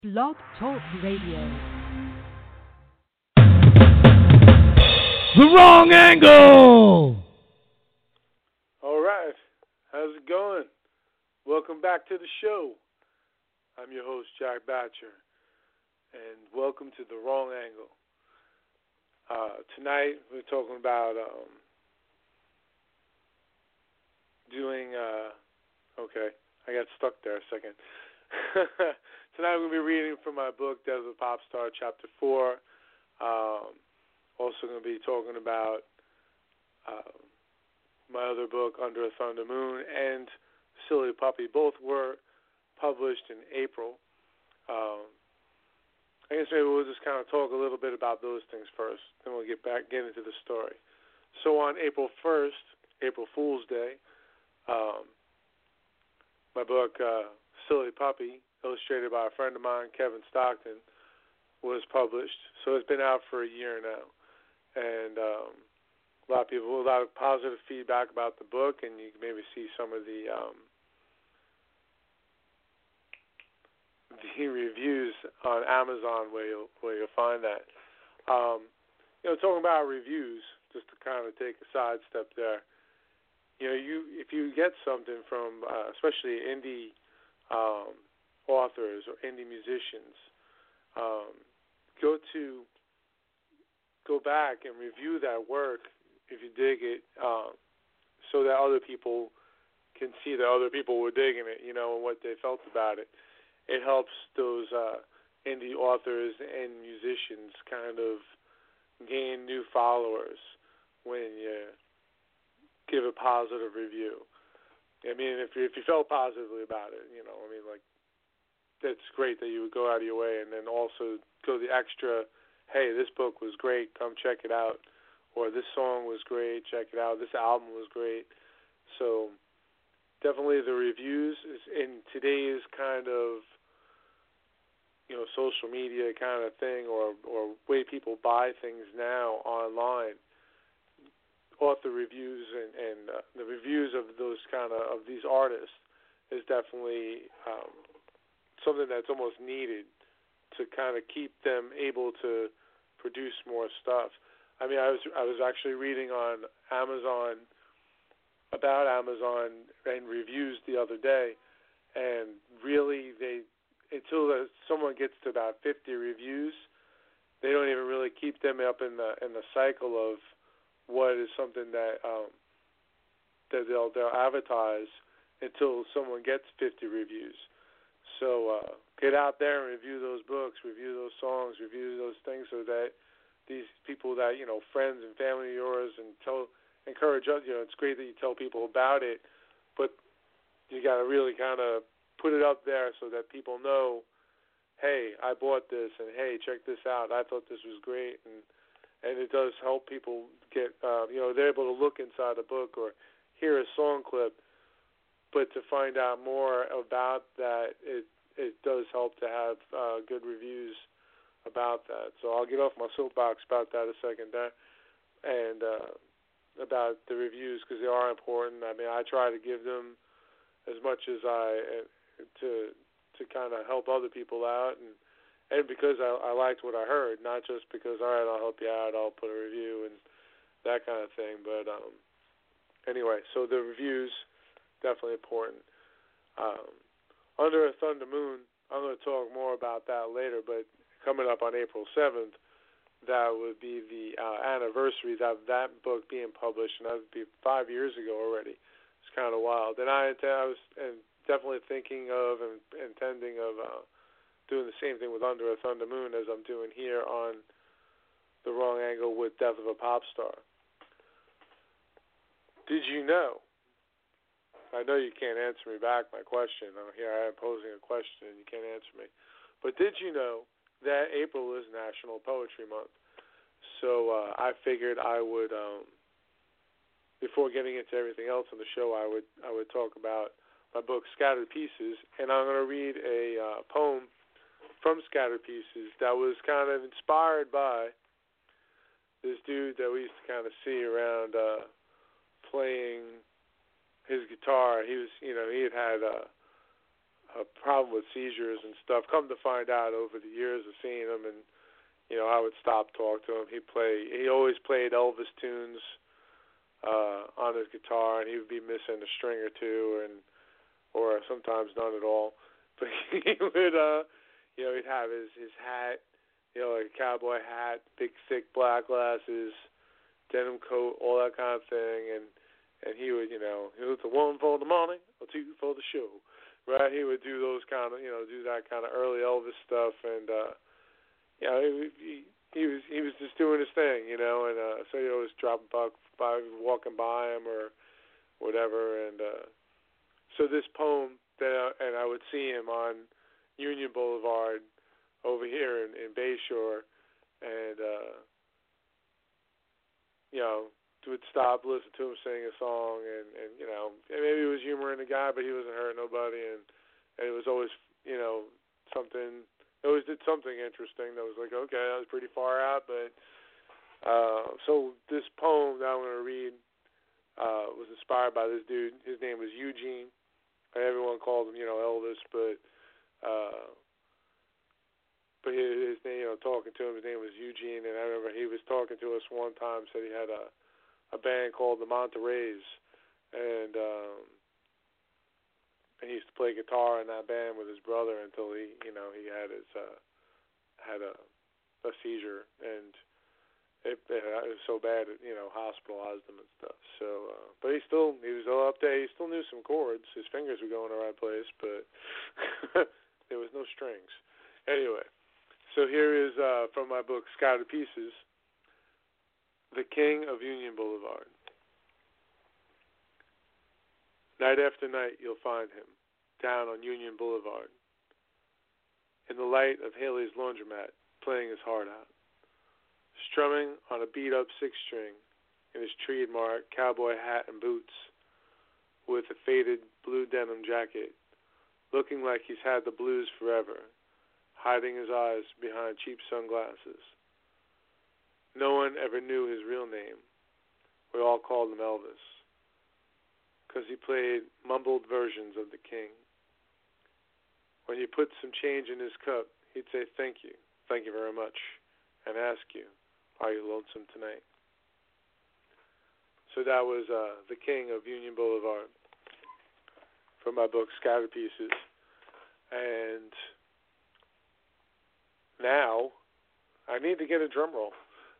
Blog Talk Radio. The Wrong Angle! All right. How's it going? Welcome back to the show. I'm your host, Jack Batcher, and welcome to The Wrong Angle. Tonight, we're talking about okay, I got stuck there a second. Tonight, we're going to be reading from my book, Death of a Pop Star, Chapter 4. Also going to be talking about my other book, Under a Thunder Moon, and Silly Puppy. Both were published in April. I guess maybe we'll just kind of talk a little bit about those things first, then we'll get into the story. So on April 1st, April Fool's Day, my book, Silly Puppy, illustrated by a friend of mine, Kevin Stockton, was published. So it's been out for a year now. And a lot of positive feedback about the book, and you can maybe see some of the reviews on Amazon where you'll find that. Talking about reviews, just to kind of take a sidestep there. If you get something from, especially indie authors or indie musicians, go back and review that work if you dig it, so that other people can see that other people were digging it, and what they felt about it. It helps those indie authors and musicians kind of gain new followers when you give a positive review. I mean, if you felt positively about it, that's great that you would go out of your way and then also go the extra, hey, this book was great, come check it out, or this song was great, check it out, this album was great. So definitely the reviews is in today's kind of social media kind of thing, or way people buy things now online. Author reviews and the reviews of those of these artists is definitely something that's almost needed to kind of keep them able to produce more stuff. I mean, I was actually reading on Amazon about Amazon and reviews the other day, and really until someone gets to about 50 reviews, they don't even really keep them up in the cycle of what is something that they'll advertise until someone gets 50 reviews. So get out there and review those books, review those songs, review those things, so that these people that friends and family of yours, and encourage us. It's great that you tell people about it, but you got to really kind of put it up there so that people know, hey, I bought this, and hey, check this out. I thought this was great, and it does help people get, they're able to look inside a book or hear a song clip, but to find out more about that, it does help to have good reviews about that. So I'll get off my soapbox about that a second there, and about the reviews, because they are important. I mean, I try to give them as much as to kind of help other people out, and because I liked what I heard, not just because, all right, I'll help you out, I'll put a review and that kind of thing. But anyway, so the reviews, definitely important. Under a Thunder Moon, I'm going to talk more about that later, but coming up on April 7th, that would be the anniversary of that book being published, and that would be 5 years ago already. It's kind of wild. And I was definitely thinking of and intending of doing the same thing with Under a Thunder Moon as I'm doing here on The Wrong Angle with Death of a Pop Star. Did you know? I know you can't answer me back my question. Here I am posing a question and you can't answer me. But did you know that April is National Poetry Month? So I figured I would, before getting into everything else on the show, I would talk about my book Scattered Pieces, and I'm going to read a poem from Scattered Pieces that was kind of inspired by this dude that we used to kind of see around playing his guitar. He was, he had a problem with seizures and stuff. Come to find out over the years of seeing him, and I would stop, talk to him. He always played Elvis tunes on his guitar, and he would be missing a string or two, or sometimes none at all. But he would, he'd have his hat, like a cowboy hat, big thick black glasses, denim coat, all that kind of thing, and he would, he was a one for the morning, a two for the show, right? He would do those kind of, do that kind of early Elvis stuff, and he was just doing his thing, and so you always drop by walking by him or whatever, and so this poem and I would see him on Union Boulevard over here in Bayshore, and would stop, listen to him sing a song, and maybe he was humoring the guy, but he wasn't hurting nobody, and it was always something. It always did something interesting that was like, okay, that was pretty far out, but so this poem that I'm going to read was inspired by this dude. His name was Eugene. Everyone called him, Elvis, but his name, talking to him, his name was Eugene, and I remember he was talking to us one time, said he had a band called the Monterey's, and he used to play guitar in that band with his brother until he had his had a seizure, and it was so bad it hospitalized him and stuff. So, but he was still up there. He still knew some chords. His fingers were going the right place, but there was no strings. Anyway, so here is from my book Scattered Pieces, The King of Union Boulevard. Night after night you'll find him down on Union Boulevard in the light of Haley's laundromat playing his heart out, strumming on a beat-up six-string in his trademark cowboy hat and boots with a faded blue denim jacket, looking like he's had the blues forever, hiding his eyes behind cheap sunglasses. No one ever knew his real name. We all called him Elvis, because he played mumbled versions of the king. When you put some change in his cup, he'd say, thank you very much, and ask you, are you lonesome tonight? So that was The King of Union Boulevard from my book, Scattered Pieces. And now I need to get a drum roll.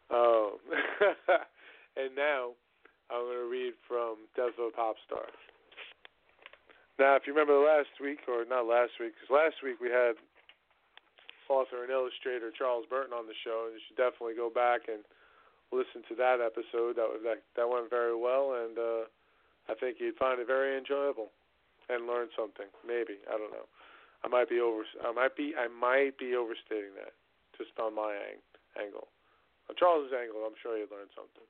And now I'm going to read from Death of a Pop Star. Now, if you remember last week, or not last week, because last week we had author and illustrator Charles Burton on the show, and you should definitely go back and listen to that episode. That went very well, and I think you'd find it very enjoyable and learn something. Maybe, I don't know. I might be overstating that just on my angle. On Charles's angle, I'm sure you'd learn something.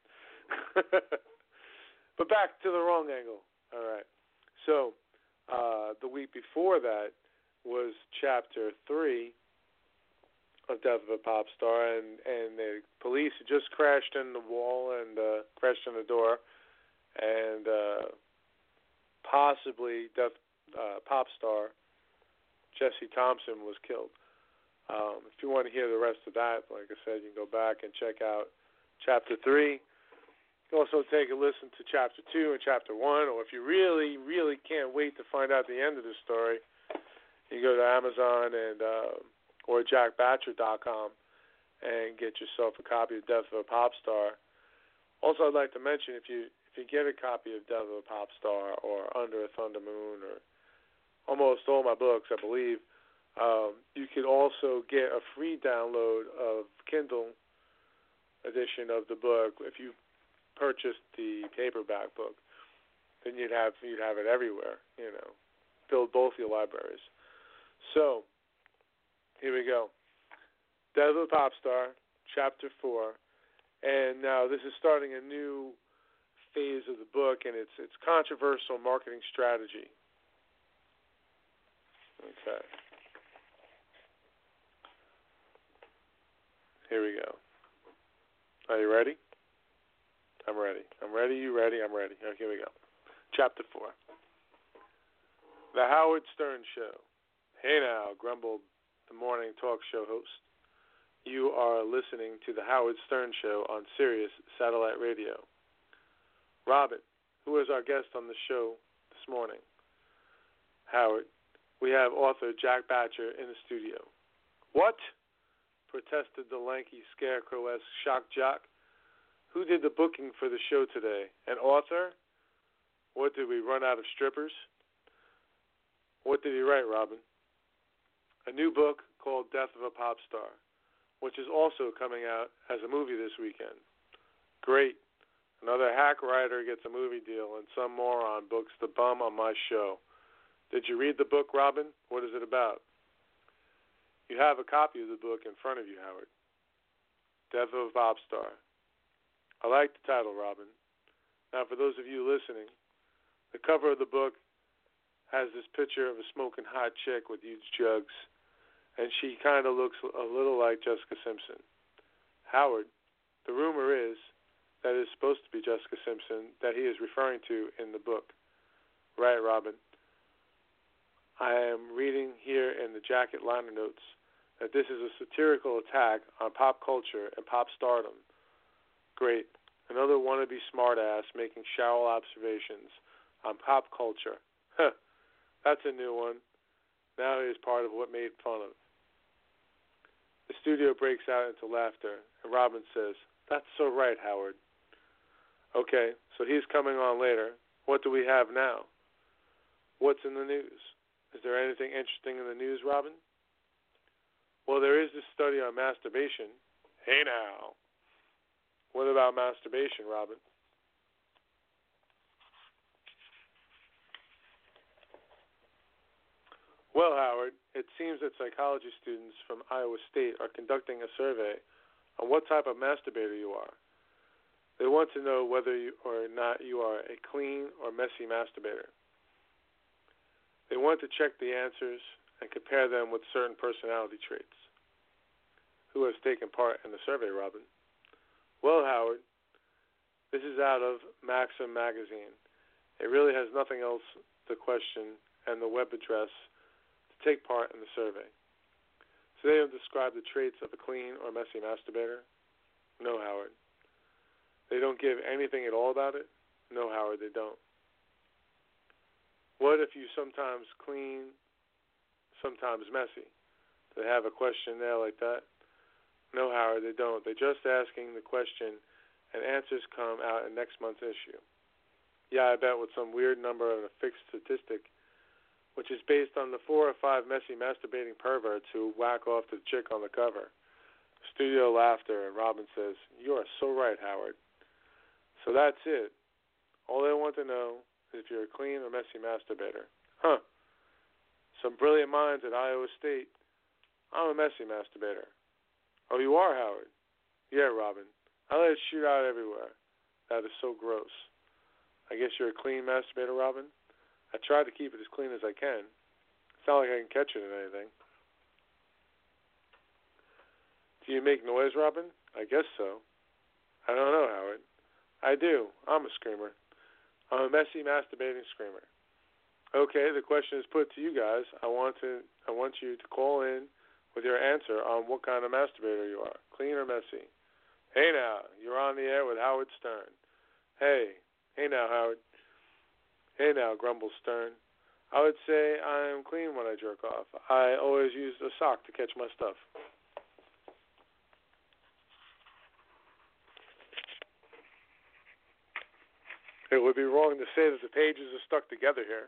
But back to the wrong angle. All right. So the week before that was Chapter 3 of Death of a Pop Star, and the police had just crashed in the wall and crashed in the door, and possibly pop star Jesse Thompson was killed. If you want to hear the rest of that, like I said, you can go back and check out Chapter 3. You can also take a listen to Chapter 2 and Chapter 1, or if you really, really can't wait to find out the end of the story, you go to Amazon and or jackbatcher.com and get yourself a copy of Death of a Pop Star. Also, I'd like to mention, if you get a copy of Death of a Pop Star or Under a Thunder Moon or almost all my books, I believe, you could also get a free download of Kindle edition of the book. If you purchased the paperback book, then you'd have it everywhere, fill both your libraries. So, here we go. Death of a Pop Star, Chapter 4. And now this is starting a new phase of the book, and it's controversial marketing strategy. Okay. Here we go. Are you ready? I'm ready. I'm ready. You ready? I'm ready. Okay, here we go. Chapter 4. The Howard Stern Show. Hey now, grumbled the morning talk show host. You are listening to the Howard Stern Show on Sirius Satellite Radio. Robin, who is our guest on the show this morning? Howard, we have author Jack Batcher in the studio. What? Protested the lanky scarecrow-esque shock jock. Who did the booking for the show today? An author? What, did we run out of strippers? What did he write, Robin? A new book called Death of a Pop Star, which is also coming out as a movie this weekend. Great. Another hack writer gets a movie deal and some moron books the bum on my show. Did you read the book, Robin? What is it about? You have a copy of the book in front of you, Howard. Death of a Pop Star. I like the title, Robin. Now, for those of you listening, the cover of the book has this picture of a smoking hot chick with huge jugs, and she kind of looks a little like Jessica Simpson. Howard, the rumor is that it's supposed to be Jessica Simpson that he is referring to in the book. Right, Robin. I am reading here in the jacket liner notes that this is a satirical attack on pop culture and pop stardom. Great. Another wannabe smartass making shallow observations on pop culture. Huh. That's a new one. Now he is part of what made fun of. The studio breaks out into laughter, and Robin says, "That's so right, Howard." Okay, so he's coming on later. What do we have now? What's in the news? Is there anything interesting in the news, Robin? Well, there is this study on masturbation. Hey now. What about masturbation, Robin? Well, Howard, it seems that psychology students from Iowa State are conducting a survey on what type of masturbator you are. They want to know whether or not you are a clean or messy masturbator. They want to check the answers and compare them with certain personality traits. Who has taken part in the survey, Robin? Well, Howard, this is out of Maxim magazine. It really has nothing else to question and the web address to take part in the survey. So they don't describe the traits of a clean or messy masturbator? No, Howard. They don't give anything at all about it? No, Howard, they don't. What if you sometimes clean, sometimes messy? Do they have a questionnaire like that? No, Howard, they don't. They're just asking the question, and answers come out in next month's issue. Yeah, I bet with some weird number and a fixed statistic, which is based on the 4 or 5 messy masturbating perverts who whack off the chick on the cover. Studio laughter, and Robin says, "You are so right, Howard." So that's it. All they want to know is if you're a clean or messy masturbator. Huh. Some brilliant minds at Iowa State. I'm a messy masturbator. Oh, you are, Howard? Yeah, Robin. I let it shoot out everywhere. That is so gross. I guess you're a clean masturbator, Robin? I try to keep it as clean as I can. It's not like I can catch it in anything. Do you make noise, Robin? I guess so. I don't know, Howard. I do. I'm a screamer. I'm a messy masturbating screamer. Okay, the question is put to you guys. I want you to call in with your answer on what kind of masturbator you are, clean or messy. Hey now, you're on the air with Howard Stern. Hey now, Howard. Hey now, grumbles Stern. I would say I'm clean when I jerk off. I always use a sock to catch my stuff. It would be wrong to say that the pages are stuck together here.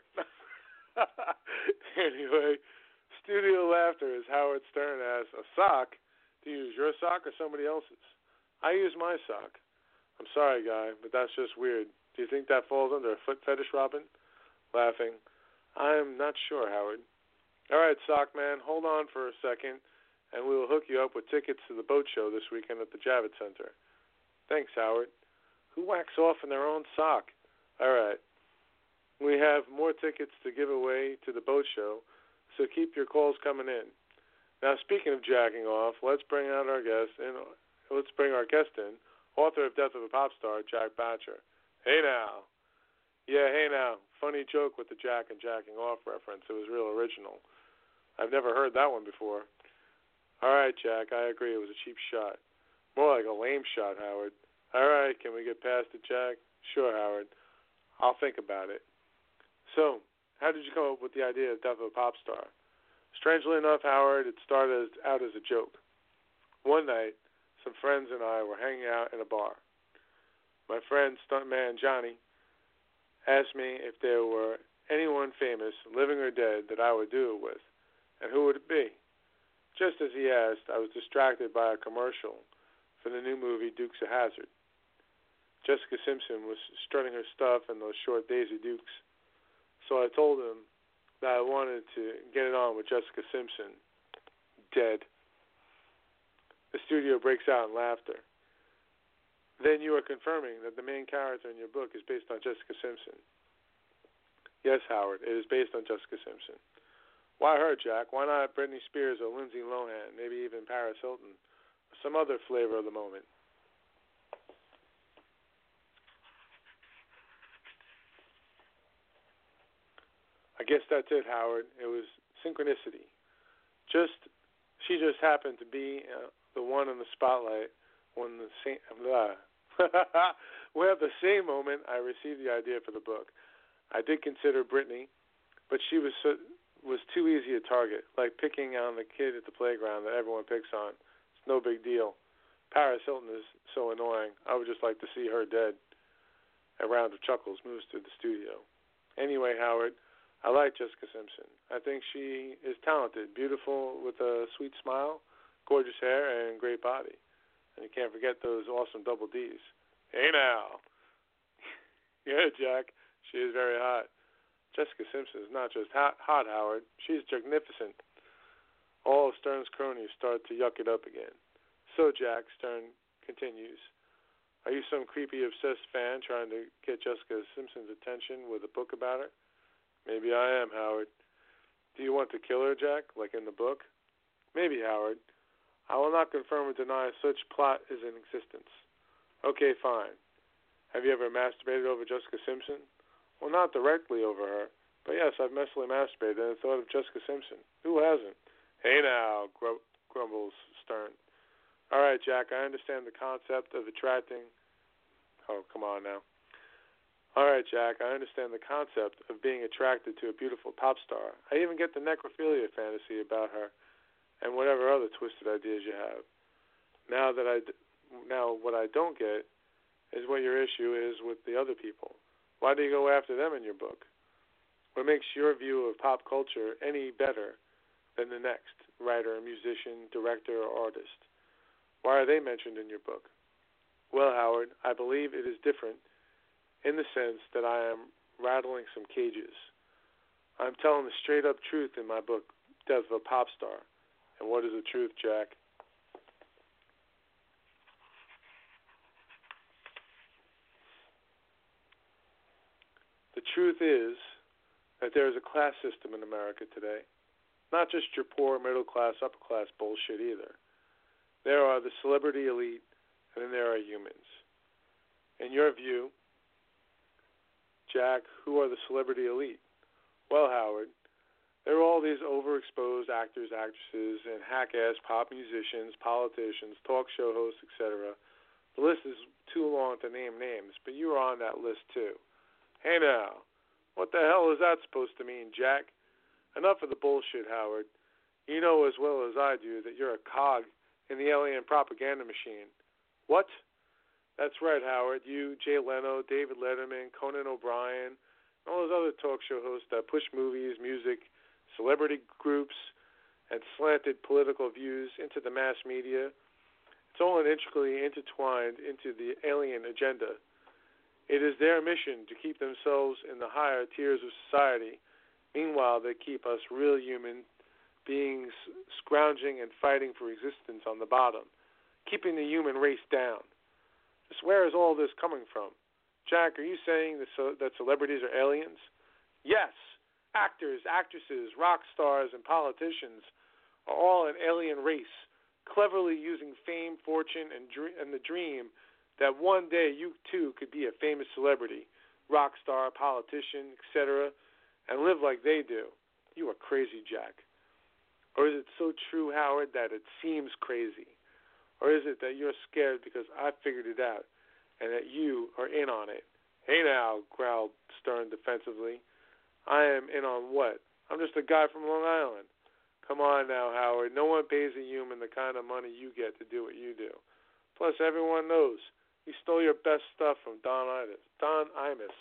Anyway, studio laughter as Howard Stern asks, a sock? Do you use your sock or somebody else's? I use my sock. I'm sorry, guy, but that's just weird. Do you think that falls under a foot fetish, Robin? Laughing. I'm not sure, Howard. All right, sock man, hold on for a second, and we will hook you up with tickets to the boat show this weekend at the Javits Center. Thanks, Howard. Who whacks off in their own sock? All right. We have more tickets to give away to the boat show, so keep your calls coming in. Now, speaking of jacking off, let's bring our guest in, author of Death of a Pop Star, Jack Batcher. Hey now. Yeah, hey now. Funny joke with the Jack and jacking off reference. It was real original. I've never heard that one before. All right, Jack, I agree. It was a cheap shot. More like a lame shot, Howard. All right, can we get past it, Jack? Sure, Howard. I'll think about it. So, how did you come up with the idea of Death of a Pop Star? Strangely enough, Howard, it started out as a joke. One night, some friends and I were hanging out in a bar. My friend, stuntman Johnny, asked me if there were anyone famous, living or dead, that I would do it with, and who would it be? Just as he asked, I was distracted by a commercial for the new movie Dukes of Hazzard. Jessica Simpson was strutting her stuff in those short Daisy Dukes. So I told him that I wanted to get it on with Jessica Simpson, dead. The studio breaks out in laughter. Then you are confirming that the main character in your book is based on Jessica Simpson. Yes, Howard, it is based on Jessica Simpson. Why her, Jack? Why not Britney Spears or Lindsay Lohan, maybe even Paris Hilton, or some other flavor of the moment? I guess that's it, Howard. It was synchronicity. She just happened to be the one in the spotlight when the same. Well, at the same moment, I received the idea for the book. I did consider Britney, but she was too easy a target, like picking on the kid at the playground that everyone picks on. It's no big deal. Paris Hilton is so annoying. I would just like to see her dead. A round of chuckles moves through the studio. Anyway, Howard, I like Jessica Simpson. I think she is talented, beautiful with a sweet smile, gorgeous hair, and great body. And you can't forget those awesome double Ds. Hey now. Yeah, Jack, she is very hot. Jessica Simpson is not just hot, Howard. She's magnificent. All of Stern's cronies start to yuck it up again. So, Jack, Stern continues, are you some creepy, obsessed fan trying to get Jessica Simpson's attention with a book about her? Maybe I am, Howard. Do you want to kill her, Jack, like in the book? Maybe, Howard. I will not confirm or deny such plot is in existence. Okay, fine. Have you ever masturbated over Jessica Simpson? Well, not directly over her, but yes, I've messily masturbated and thought of Jessica Simpson. Who hasn't? Hey now, grumbles Stern. All right, Jack, I understand the concept of attracting... Oh, come on now. All right, Jack, I understand the concept of being attracted to a beautiful pop star. I even get the necrophilia fantasy about her and whatever other twisted ideas you have. Now, what I don't get is what your issue is with the other people. Why do you go after them in your book? What makes your view of pop culture any better than the next writer, musician, director, or artist? Why are they mentioned in your book? Well, Howard, I believe it is different in the sense that I am rattling some cages. I'm telling the straight-up truth in my book, Death of a Pop Star. And what is the truth, Jack? The truth is that there is a class system in America today. Not just your poor, middle-class, upper-class bullshit either. There are the celebrity elite, and then there are humans. In your view, Jack, who are the celebrity elite? Well, Howard, there are all these overexposed actors, actresses, and hack-ass pop musicians, politicians, talk show hosts, etc. The list is too long to name names, but you are on that list too. Hey now, what the hell is that supposed to mean, Jack? Enough of the bullshit, Howard. You know as well as I do that you're a cog in the alien propaganda machine. What? That's right, Howard. You, Jay Leno, David Letterman, Conan O'Brien, and all those other talk show hosts that push movies, music, celebrity groups, and slanted political views into the mass media. It's all intricately intertwined into the alien agenda. It is their mission to keep themselves in the higher tiers of society. Meanwhile, they keep us real human beings scrounging and fighting for existence on the bottom, keeping the human race down. Just where is all this coming from? Jack, are you saying that celebrities are aliens? Yes. Actors, actresses, rock stars, and politicians are all an alien race, cleverly using fame, fortune, and the dream that one day you too could be a famous celebrity, rock star, politician, etc., and live like they do. You are crazy, Jack. Or is it so true, Howard, that it seems crazy? Or is it that you're scared because I figured it out and that you are in on it? Hey now, growled Stern defensively. I am in on what? I'm just a guy from Long Island. Come on now, Howard. No one pays a human the kind of money you get to do what you do. Plus, everyone knows you stole your best stuff from Don Imus.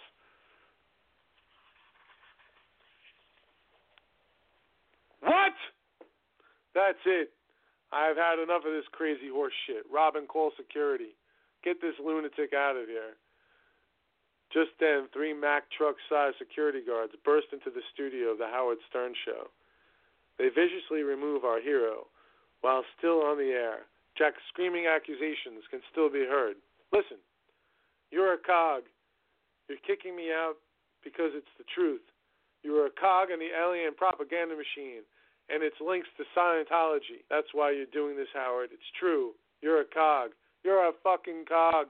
What? That's it. I've had enough of this crazy horse shit. Robin, call security. Get this lunatic out of here. Just then, 3 Mack truck-sized security guards burst into the studio of the Howard Stern Show. They viciously remove our hero. While still on the air, Jack's screaming accusations can still be heard. Listen, you're a cog. You're kicking me out because it's the truth. You're a cog in the alien propaganda machine, and its links to Scientology. That's why you're doing this, Howard. It's true. You're a cog. You're a fucking cog.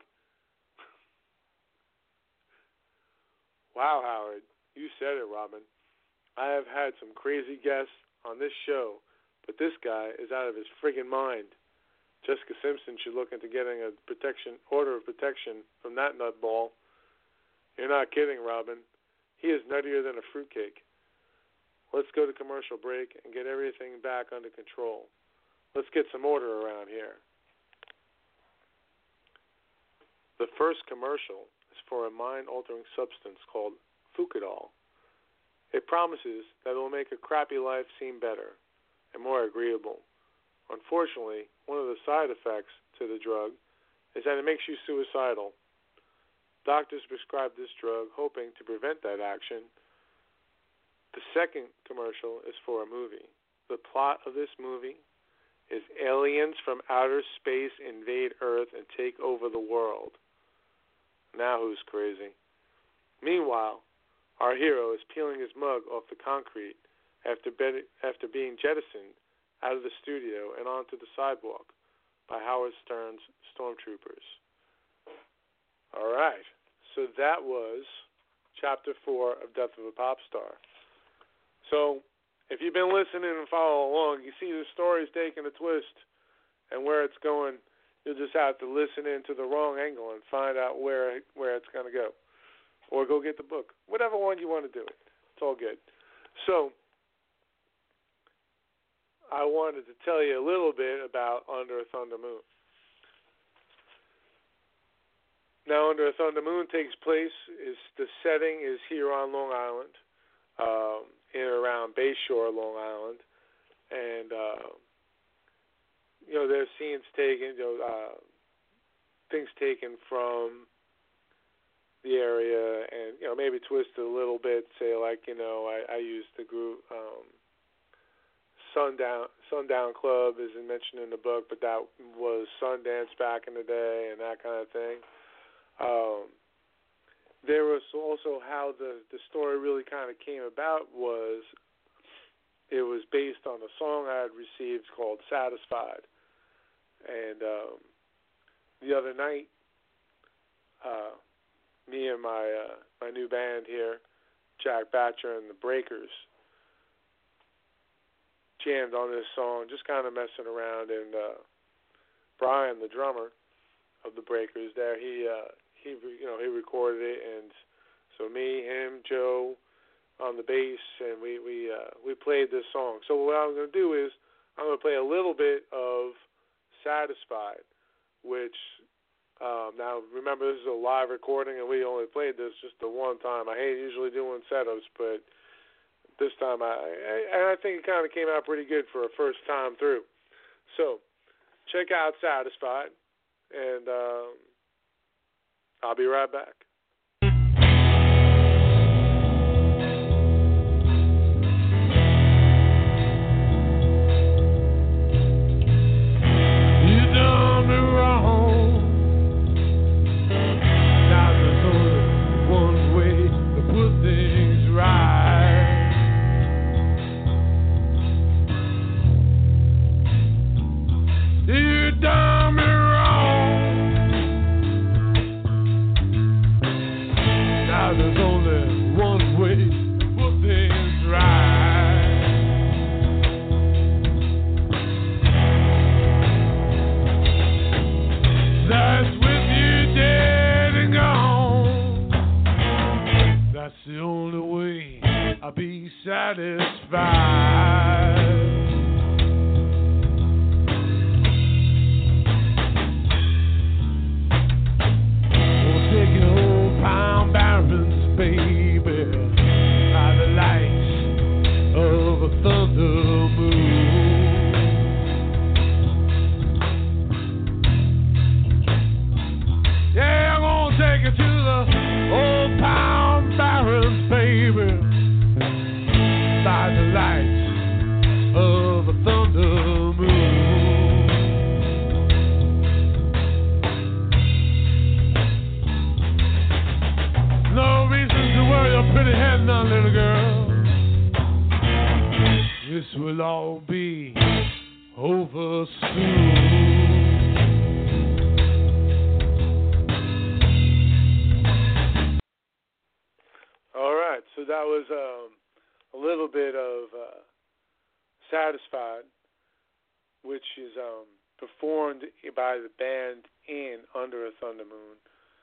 Wow, Howard. You said it, Robin. I have had some crazy guests on this show, but this guy is out of his friggin' mind. Jessica Simpson should look into getting a order of protection from that nutball. You're not kidding, Robin. He is nuttier than a fruitcake. Let's go to commercial break and get everything back under control. Let's get some order around here. The first commercial is for a mind-altering substance called Fucadol. It promises that it will make a crappy life seem better and more agreeable. Unfortunately, one of the side effects to the drug is that it makes you suicidal. Doctors prescribe this drug hoping to prevent that action. The second commercial is for a movie. The plot of this movie is aliens from outer space invade Earth and take over the world. Now who's crazy? Meanwhile, our hero is peeling his mug off the concrete after being jettisoned out of the studio and onto the sidewalk by Howard Stern's stormtroopers. All right, so that was Chapter 4 of Death of a Pop Star. So, if you've been listening and following along, you see the story's taking a twist and where it's going. You'll just have to listen into the wrong angle and find out where it's going to go. Or go get the book. Whatever one you want to do it. It's all good. So, I wanted to tell you a little bit about Under a Thunder Moon. Now, Under a Thunder Moon takes place, the setting is here on Long Island, in and around Bayshore, Long Island. And, there's scenes taken, things taken from the area and, maybe twisted a little bit, say, like, I used the group, Sundown Club isn't mentioned in the book, but that was Sundance back in the day and that kind of thing. There was also how the story really kind of came about was it was based on a song I had received called Satisfied. And the other night, me and my new band here, Jack Batcher and the Breakers, jammed on this song, just kind of messing around. And Brian, the drummer of the Breakers, there he recorded it, and so me, him, Joe on the bass, and we played this song. So what I'm going to do is I'm going to play a little bit of Satisfied, which now remember this is a live recording, and we only played this just the one time. I hate usually doing setups, but this time I think it kind of came out pretty good for a first time through. So check out Satisfied, and I'll be right back. You done me wrong. old-town barrels, baby, by the lights of a thunder moon. No reason to worry your pretty head now, little girl. This will all be over soon. All right, so that was a little bit of Satisfied, which is performed by the band in Under a Thunder Moon,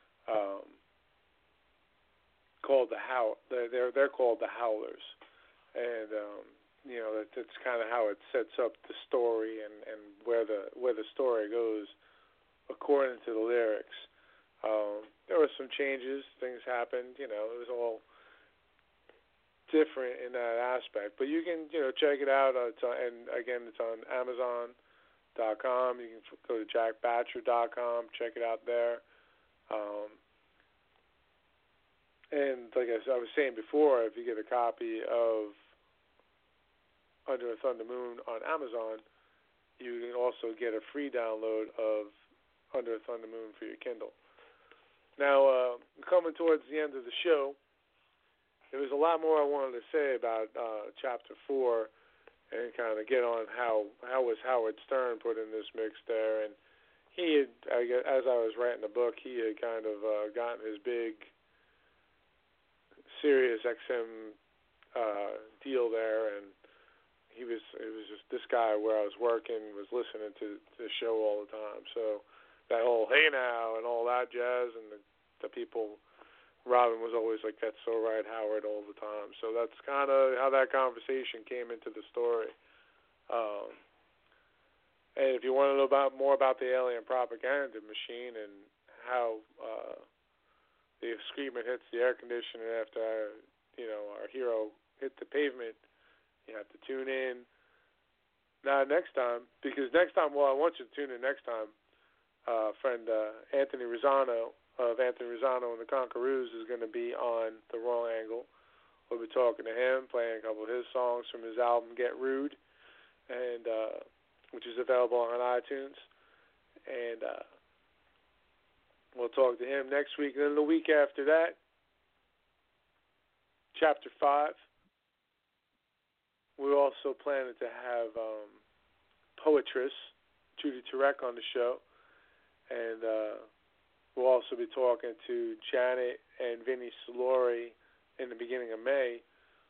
called the They're called the Howlers, and that's kind of how it sets up the story and where the story goes according to the lyrics. There were some changes, things happened, it was all different in that aspect, but you can check it out. And again, it's on Amazon.com. You can go to jackbatcher.com, check it out there. And like I was saying before, if you get a copy of Under a Thunder Moon on Amazon, you can also get a free download of Under a Thunder Moon for your Kindle. Now, coming towards the end of the show, there was a lot more I wanted to say about Chapter 4 and kind of get on how was Howard Stern put in this mix there. And he had, as I was writing the book, he had kind of gotten his big Sirius XM deal there, and it was just this guy where I was working was listening to the show all the time. So that whole "Hey Now" and all that jazz, and the people. Robin was always like, "That's so right, Howard," all the time. So that's kind of how that conversation came into the story. And if you want to know more about the alien propaganda machine and how the excrement hits the air conditioner after our hero hit the pavement, you have to tune in. Next time, because next time, I want you to tune in next time. Friend Anthony Rosano of Anthony Rosano and the Conquerors is going to be on The Wrong Angle. We'll be talking to him, playing a couple of his songs from his album Get Rude, and which is available on iTunes. And we'll talk to him next week. And then the week after that, Chapter 5, we're also planning to have poetress Judy Turek on the show. And we'll also be talking to Janet and Vinny Solori in the beginning of May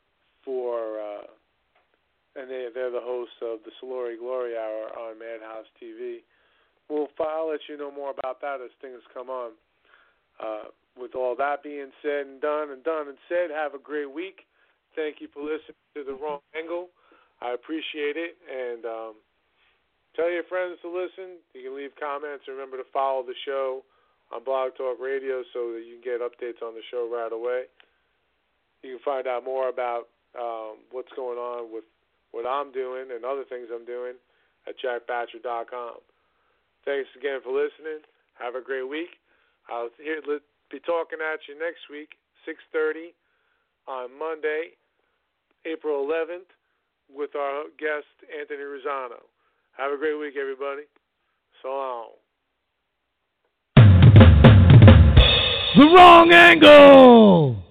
and they're the hosts of the Solori Glory Hour on Madhouse TV. I'll let you know more about that as things come on. With all that being said and done and said, have a great week. Thank you for listening to The Wrong Angle. I appreciate it, and tell your friends to listen. You can leave comments. Remember to follow the show on Blog Talk Radio so that you can get updates on the show right away. You can find out more about what's going on with what I'm doing and other things I'm doing at jackbatcher.com. Thanks again for listening. Have a great week. I'll be talking at you next week, 6:30 on Monday, April 11th, with our guest, Anthony Rosano. Have a great week, everybody. So long. The Wrong Angle!